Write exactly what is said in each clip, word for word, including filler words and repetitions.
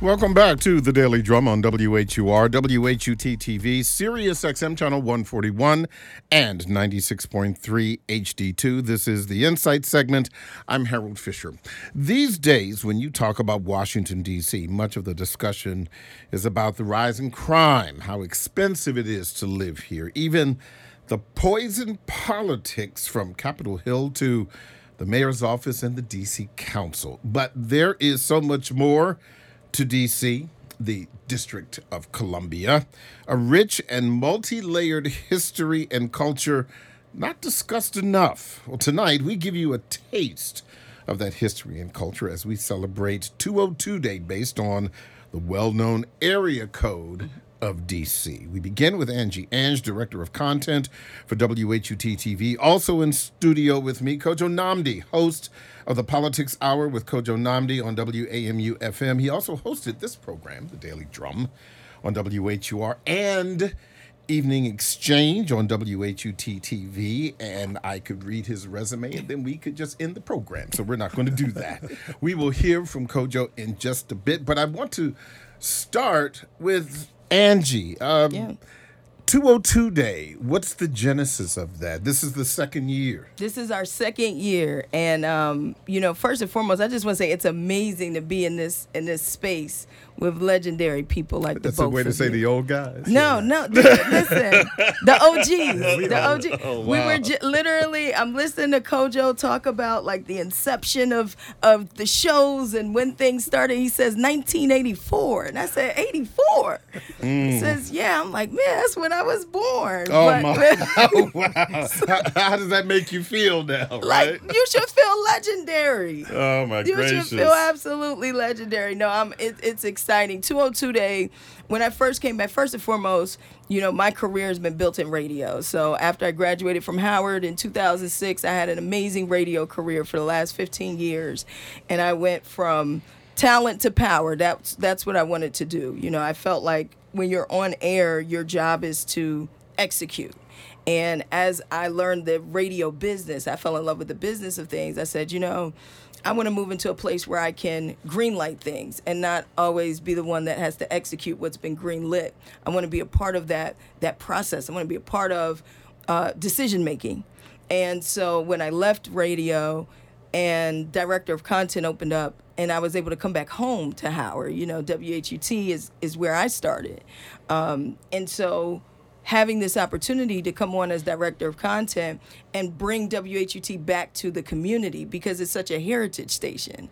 Welcome back to the Daily Drum on W H U R, W H U T T V, Sirius X M Channel one forty-one, and ninety-six point three H D two. This is the Insight segment. I'm Harold Fisher. These days, when you talk about Washington, D C, much of the discussion is about the rise in crime, how expensive it is to live here, even the poison politics from Capitol Hill to the mayor's office and the D C Council. But there is so much more to D C, the District of Columbia, a rich and multi-layered history and culture not discussed enough. Well, tonight we give you a taste of that history and culture as we celebrate two oh two Day based on the well-known area code of D C. We begin with Angie Ange, Director of Content for W H U T T V. Also in studio with me, Kojo Nnamdi, host of the Politics Hour with Kojo Nnamdi on W A M U F M. He also hosted this program, The Daily Drum, on W H U R, and Evening Exchange on W H U T T V, and I could read his resume, and then we could just end the program, so we're not going to do that. We will hear from Kojo in just a bit, but I want to start with Angie. Um, yeah. two oh two Day, what's the genesis of that? This is the second year. This is our second year, and um, you know, first and foremost, I just want to say it's amazing to be in this in this space with legendary people like That's the a both way to of say you. the old guys. No, no, th- listen, the O Gs, the O Gs. Oh, We wow. were j- literally, I'm listening to Kojo talk about like the inception of of the shows and when things started. He says nineteen eighty-four, and I said eighty-four. He says, yeah. I'm like, man, that's when I was born. Oh, But- my. Oh, wow. How, how does that make you feel now, right? Like, you should feel legendary. Oh, my You gracious. should feel absolutely legendary. No, I'm. It, it's exciting. two oh two Day. When I first came back, first and foremost, you know, my career has been built in radio. So after I graduated from Howard in two thousand six, I had an amazing radio career for the last fifteen years, and I went from talent to power. That's that's what I wanted to do. You know, I felt like when you're on air, your job is to execute. And as I learned the radio business, I fell in love with the business of things. I said, you know, I want to move into a place where I can greenlight things and not always be the one that has to execute what's been greenlit. I want to be a part of that that process. I want to be a part of uh, decision making. And so when I left radio and director of content opened up, and I was able to come back home to Howard, you know, W H U T is is where I started, um, and so. Having this opportunity to come on as director of content and bring W H U T back to the community because it's such a heritage station.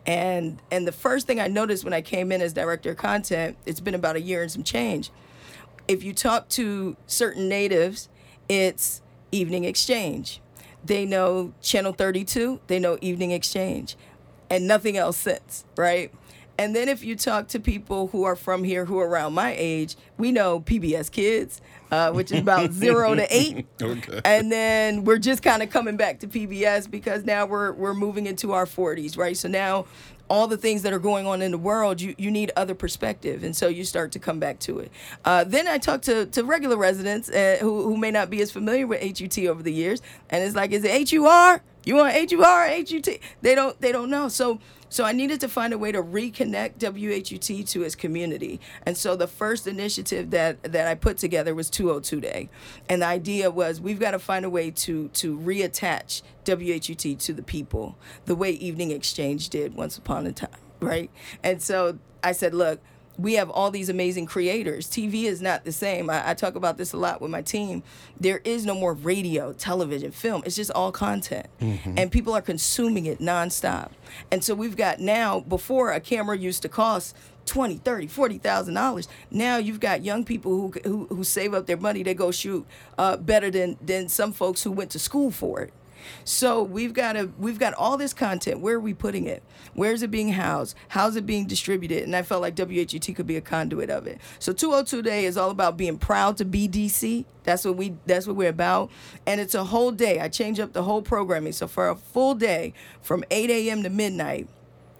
And and the first thing I noticed when I came in as director of content, it's been about a year and some change. If you talk to certain natives, it's Evening Exchange. They know Channel thirty-two, they know Evening Exchange, and nothing else since, right? And then if you talk to people who are from here, who are around my age, we know P B S Kids, uh, which is about zero to eight. Okay. And then we're just kind of coming back to P B S because now we're we're moving into our forties, right? So now all the things that are going on in the world, you, you need other perspective. And so you start to come back to it. Uh, then I talk to, to regular residents uh, who, who may not be as familiar with H U T over the years. And it's like, is it H U R? You want H U R or H U T? They don't, they don't know. So So I needed to find a way to reconnect W H U T to its community. And so the first initiative that, that I put together was two oh two Day. And the idea was we've got to find a way to, to reattach W H U T to the people the way Evening Exchange did once upon a time, right? And so I said, look, we have all these amazing creators. T V is not the same. I, I talk about this a lot with my team. There is no more radio, television, film. It's just all content. Mm-hmm. And people are consuming it nonstop. And so we've got now, before a camera used to cost twenty, thirty, forty thousand dollars. Now you've got young people who who, who save up their money. They go shoot uh, better than than some folks who went to school for it. So we've got to we've got all this content. Where are we putting it? Where's it being housed? How's it being distributed? And I felt like W H U T could be a conduit of it. So two oh two Day is all about being proud to be D C. That's what we that's what we're about. And it's a whole day. I change up the whole programming. So for a full day from eight a.m. to midnight,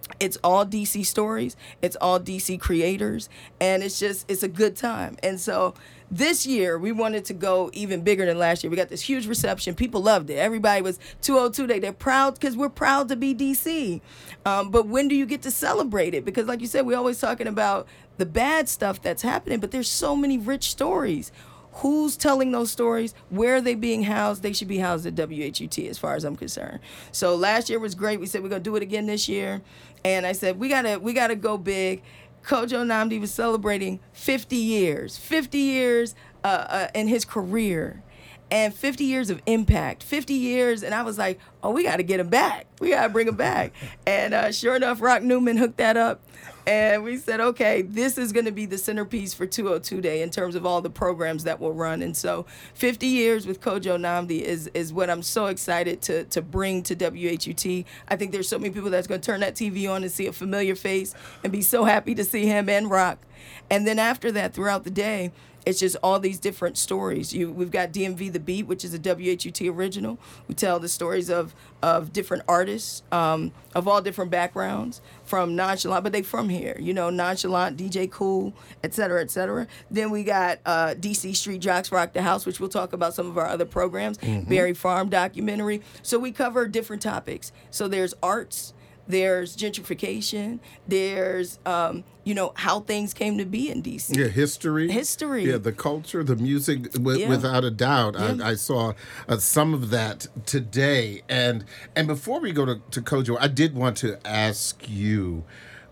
It's all D C stories. It's all D C creators, and it's just it's a good time. And so this year we wanted to go even bigger than last year. We got this huge reception. People loved it. Everybody was two oh two Day. They're proud because we're proud to be D C. Um, but when do you get to celebrate it? Because like you said, we're always talking about the bad stuff that's happening, but there's so many rich stories. Who's telling those stories? Where are they being housed? They should be housed at W H U T as far as I'm concerned. So last year was great. We said we're going to do it again this year. And I said, we got to we gotta go big. Kojo Nnamdi was celebrating fifty years. fifty years uh, uh, in his career. And fifty years of impact. fifty years. And I was like, oh, we got to get him back. We got to bring him back. And uh, sure enough, Rock Newman hooked that up. And we said, okay, this is going to be the centerpiece for two oh two Day in terms of all the programs that will run. And so fifty years with Kojo Nnamdi is is what I'm so excited to to bring to W H U T. I think there's so many people that's going to turn that T V on and see a familiar face and be so happy to see him and Rock. And then after that, throughout the day, it's just all these different stories. You, we've got D M V The Beat, which is a W H U T original. We tell the stories of of different artists um, of all different backgrounds, from Nonchalant, but they from here, you know, Nonchalant, D J Cool, et cetera, et cetera. Then we got uh, D C Street Jocks Rock the House, which we'll talk about some of our other programs, mm-hmm. Berry Farm documentary. So we cover different topics. So there's arts. There's gentrification. There's, um, you know, how things came to be in D C. Yeah, history. History. Yeah, the culture, the music, w- yeah. without a doubt. Yeah. I, I saw uh, some of that today. And and before we go to, to Kojo, I did want to ask you,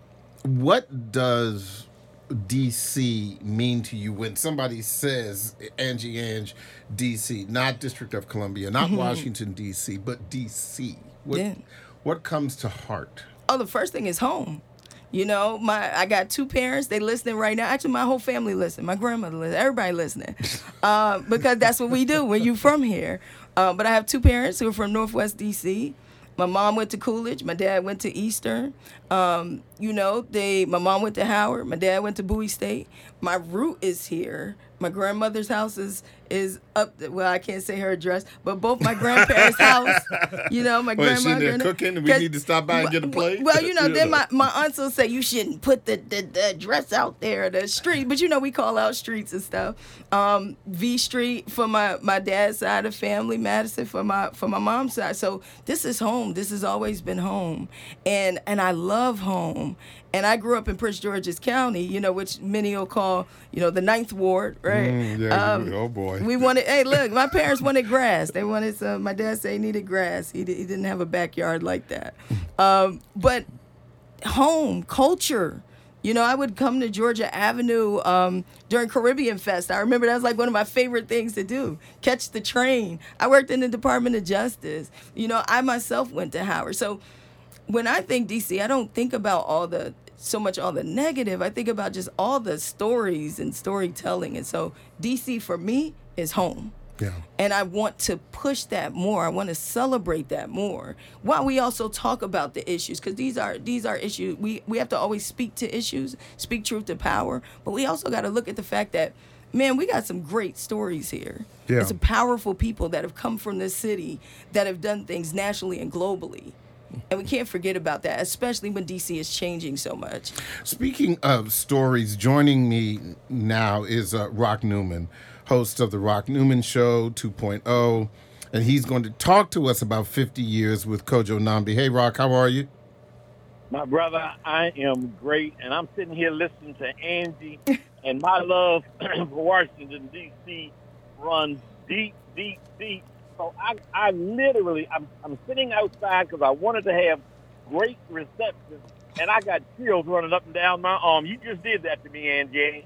what does D C mean to you when somebody says Angie Ange, D C, not District of Columbia, not Washington, D C, but D C? What, yeah. What comes to heart? Oh, the first thing is home. You know, my I got two parents. They listening right now. Actually, my whole family listening. My grandmother listening. Everybody listening. uh, because that's what we do when you from here. Uh, but I have two parents who are from Northwest D C. My mom went to Coolidge. My dad went to Eastern. Um, you know, they. My mom went to Howard. My dad went to Bowie State. My root is here. My grandmother's house is is up. Well, I can't say her address, but both my grandparents' house. You know, my well, grandmother. Is she in there cooking, and we need to stop by and get a plate? Well, you know, you then know. my my aunts will say you shouldn't put the, the, the address out there, the street. But you know, we call out streets and stuff. Um, V Street for my, my dad's side of family, Madison for my for my mom's side. So this is home. This has always been home, and and I love home. And I grew up in Prince George's County, you know, which many will call, you know, the Ninth Ward, right? Mm, yeah, um, oh boy. We wanted, hey, look, my parents wanted grass. They wanted some, my dad said he needed grass. He, he didn't have a backyard like that. Um, but home, culture. You know, I would come to Georgia Avenue um, during Caribbean Fest. I remember that was like one of my favorite things to do, catch the train. I worked in the Department of Justice. You know, I myself went to Howard. So when I think D C, I don't think about all the, so much all the negative. I think about just all the stories and storytelling. And so D C for me is home. Yeah. And I want to push that more. I want to celebrate that more. While we also talk about the issues, because these are these are issues. We, we have to always speak to issues, speak truth to power. But we also got to look at the fact that, man, we got some great stories here. Yeah. There's some powerful people that have come from this city that have done things nationally and globally. And we can't forget about that, especially when D C is changing so much. Speaking of stories, joining me now is uh, Rock Newman, host of the Rock Newman Show two point oh, and he's going to talk to us about fifty years with Kojo Nnamdi. Hey, Rock, how are you? My brother, I am great, and I'm sitting here listening to Angie, and my love for Washington, D C runs deep, deep, deep. So I, I literally, I'm, I'm sitting outside because I wanted to have great reception, and I got chills running up and down my arm. You just did that to me, Angie.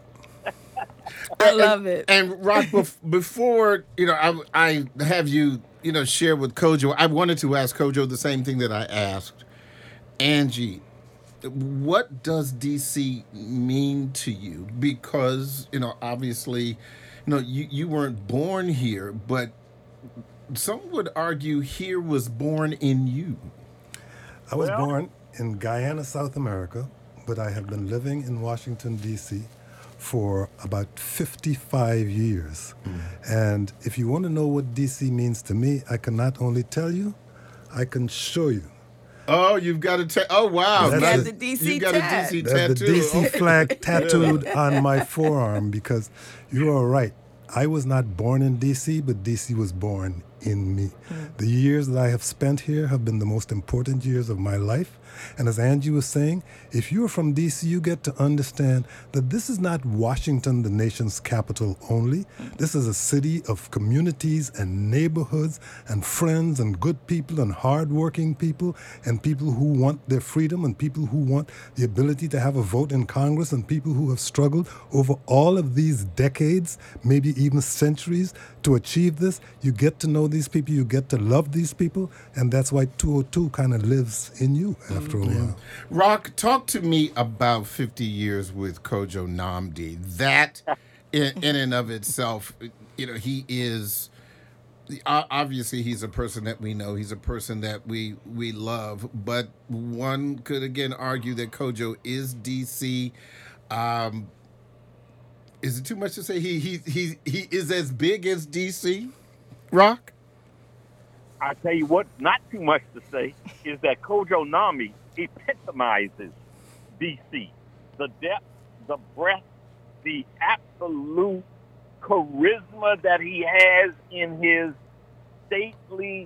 I love it. And, and Rock, before you know, I, I have you, you know, share with Kojo. I wanted to ask Kojo the same thing that I asked Angie. What does D C mean to you? Because you know, obviously, you know, you, you weren't born here, but some would argue here was born in you. I was well, born in Guyana, South America, but I have been living in Washington, D C for about fifty-five years. Mm. And if you want to know what D C means to me, I can not only tell you, I can show you. Oh, you've got a ta- oh wow, That's got it. the D C you got tat. a D C There's tattoo. the D C Oh. flag tattooed on my forearm because you are right. I was not born in D C, but D C was born in me. The years that I have spent here have been the most important years of my life. And as Angie was saying, if you're from D C, you get to understand that this is not Washington, the nation's capital only. This is a city of communities and neighborhoods and friends and good people and hardworking people and people who want their freedom and people who want the ability to have a vote in Congress and people who have struggled over all of these decades, maybe even centuries, to achieve this. You get to know these people, you get to love these people, and that's why two oh two kind of lives in you after a while. Rock, talk to me about fifty years with Kojo Nnamdi. That, in, in and of itself, you know, he is, obviously he's a person that we know. He's a person that we we love. But one could, again, argue that Kojo is D C. Um, is it too much to say he, he, he, he is as big as D C, Rock? I tell you what, not too much to say, is that Kojo Nnamdi epitomizes D C. The depth, the breadth, the absolute charisma that he has in his stately,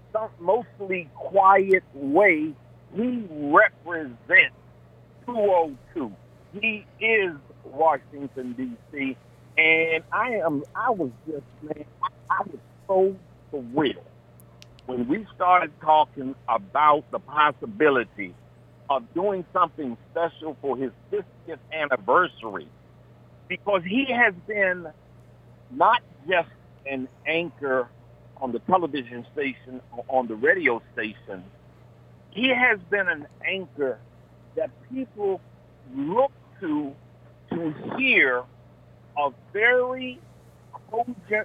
mostly quiet way. He represents two oh two. He is Washington, D C. And I am, I was just, man, I was so thrilled when we started talking about the possibility of doing something special for his fiftieth anniversary, because he has been not just an anchor on the television station or on the radio station, he has been an anchor that people look to to hear a very cogent,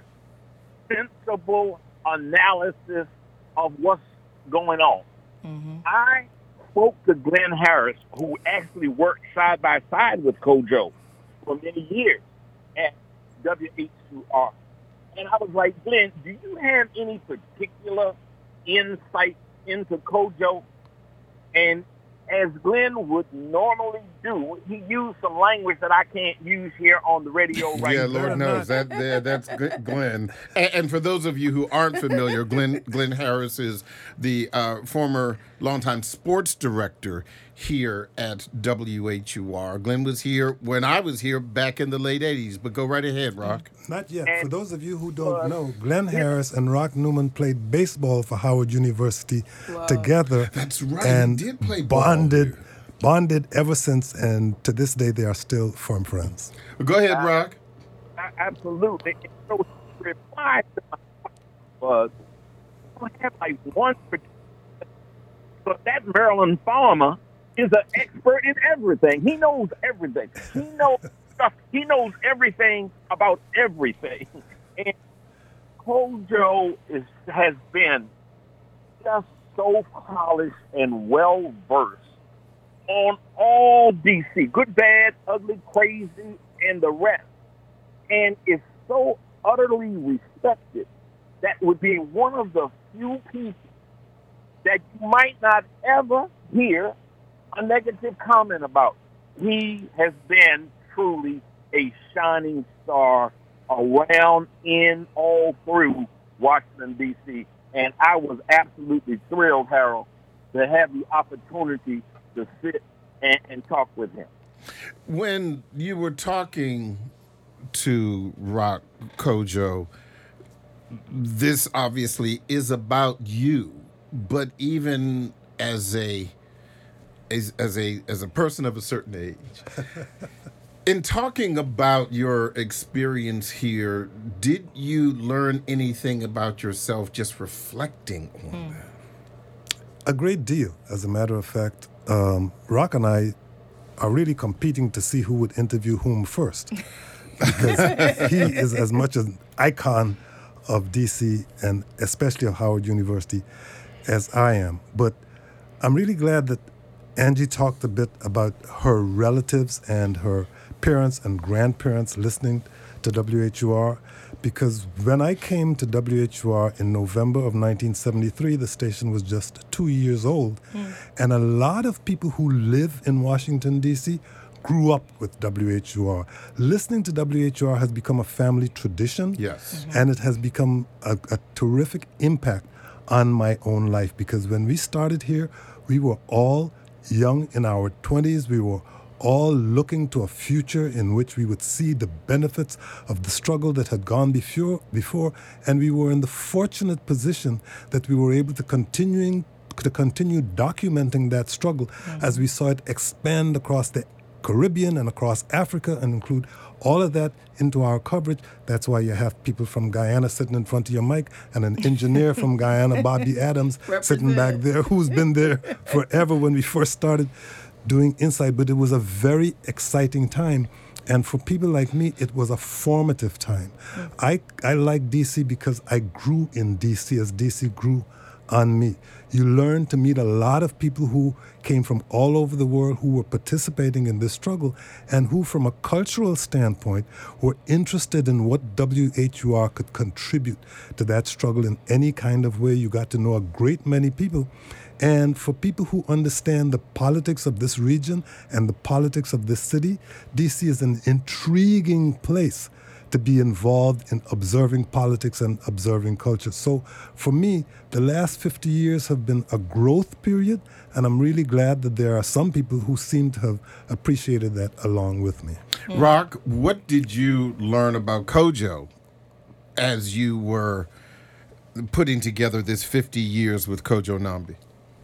sensible analysis of what's going on. Mm-hmm. I spoke to Glenn Harris, who actually worked side by side with Kojo for many years at W H U R. And I was like, Glenn, do you have any particular insight into Kojo? And as Glenn would normally do, he used some language that I can't use here on the radio right yeah, now. Lord knows that there, that's good, Glenn. And, and for those of you who aren't familiar, Glenn Glenn Harris is the uh, former longtime sports director here at W H U R. Glenn was here when I was here back in the late eighties. But go right ahead, Rock. Not yet. And, for those of you who don't uh, know, Glenn Harris and Rock Newman played baseball for Howard University wow. together. That's right. And he did play ball bonded, here. bonded ever since, and to this day they are still firm friends. Go ahead, Rock. Uh, absolutely. So reply to my was, I have like one particular, but that Maryland farmer is an expert in everything. He knows everything. He knows stuff. He knows everything about everything. And Kojo is has been just so polished and well versed on all D C, good, bad, ugly, crazy, and the rest, and is so utterly respected that would be one of the few people that you might not ever hear a negative comment about. He has been truly a shining star around, in, all through Washington, D C. And I was absolutely thrilled, Harold, to have the opportunity to sit and, and talk with him. When you were talking to Rock Kojo, this obviously is about you, but even as a as, as a as a person of a certain age, in talking about your experience here, did you learn anything about yourself just reflecting on mm. that? A great deal. As a matter of fact, um, Rock and I are really competing to see who would interview whom first, because he is as much an icon of D C and especially of Howard University as I am. But I'm really glad that Angie talked a bit about her relatives and her parents and grandparents listening to W H U R, because when I came to W H U R in November of nineteen seventy-three, the station was just two years old. Mm. And a lot of people who live in Washington, D C grew up with W H U R. Listening to W H U R has become a family tradition. Yes. Mm-hmm. And it has become a, a terrific impact on my own life, because when we started here, we were all young in our twenties. We were all looking to a future in which we would see the benefits of the struggle that had gone before, before, and we were in the fortunate position that we were able to continuing to continue documenting that struggle mm-hmm. as we saw it expand across the Caribbean and across Africa and include all of that into our coverage. That's why you have people from Guyana sitting in front of your mic and an engineer from Guyana, Bobby Adams, sitting back there, who's been there forever when we first started doing Insight. But it was a very exciting time. And for people like me, it was a formative time. Mm. I, I like D C because I grew in D C as D C grew on me. You learn to meet a lot of people who came from all over the world who were participating in this struggle and who, from a cultural standpoint, were interested in what W H U R could contribute to that struggle in any kind of way. You got to know a great many people. And for people who understand the politics of this region and the politics of this city, D C is an intriguing place to be involved in observing politics and observing culture. So for me, the last fifty years have been a growth period, and I'm really glad that there are some people who seem to have appreciated that along with me. Mm. Rock, what did you learn about Kojo as you were putting together this fifty years with Kojo Nnamdi?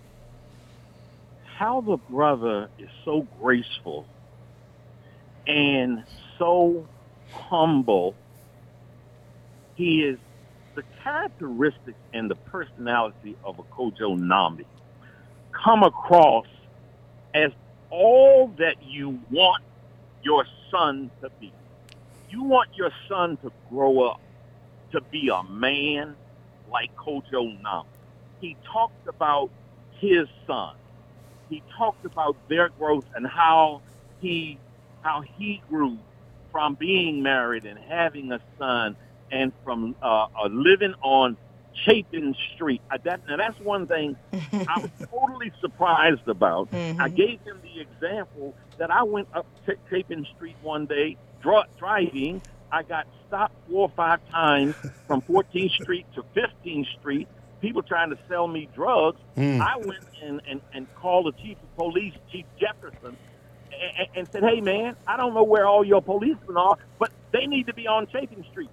How the brother is so graceful and so humble. He is the characteristics and the personality of a Kojo Nnamdi come across as all that you want your son to be. You want your son to grow up to be a man like Kojo Nnamdi. He talked about his son. He talked about their growth and how he how he grew from being married and having a son, and from uh, uh, living on Chapin Street. I, that, now, that's one thing I was totally surprised about. Mm-hmm. I gave him the example that I went up Ch- Chapin Street one day, dr- driving. I got stopped four or five times from fourteenth Street to fifteenth Street, people trying to sell me drugs. Mm. I went in and, and called the chief of police, Chief Jefferson, and, and said, hey, man, I don't know where all your policemen are, but they need to be on Chapin Street.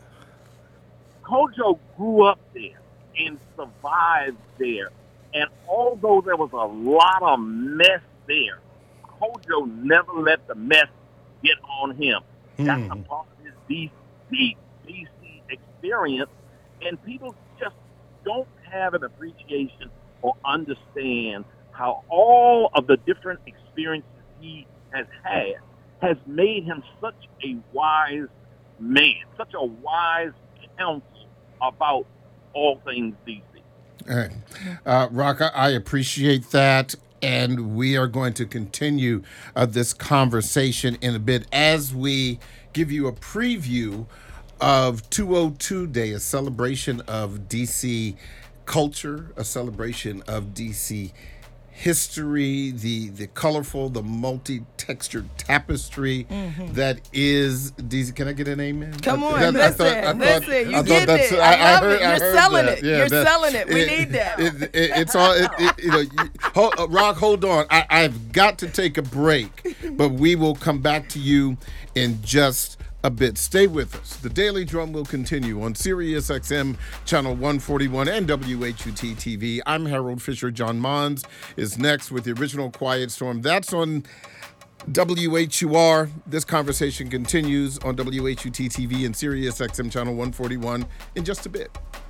Kojo grew up there and survived there. And although there was a lot of mess there, Kojo never let the mess get on him. Mm. That's a part of his D C, D C experience. And people just don't have an appreciation or understand how all of the different experiences he has had has made him such a wise man, such a wise counsel about all things D C. All right. Uh, Rock, I appreciate that. And we are going to continue uh, this conversation in a bit as we give you a preview of two oh two Day, a celebration of D C culture, a celebration of D C history, the the colorful, the multi-textured tapestry mm-hmm. that is D C. Can I get an amen? Come on, I, listen, I thought, I thought, listen, you I get that's, it. I, I love I heard, it. You're I heard selling that. it. Yeah, You're that, selling it. We it, need that. It, it, it, it's all, it, it, you know, you, hold, uh, Rock, hold on. I, I've got to take a break, but we will come back to you in just a bit. Stay with us. The Daily Drum will continue on Sirius X M Channel one forty-one and W H U T T V. I'm Harold Fisher. John Mons is next with the original Quiet Storm. That's on W H U R. This conversation continues on W H U T T V and Sirius X M Channel one forty-one in just a bit.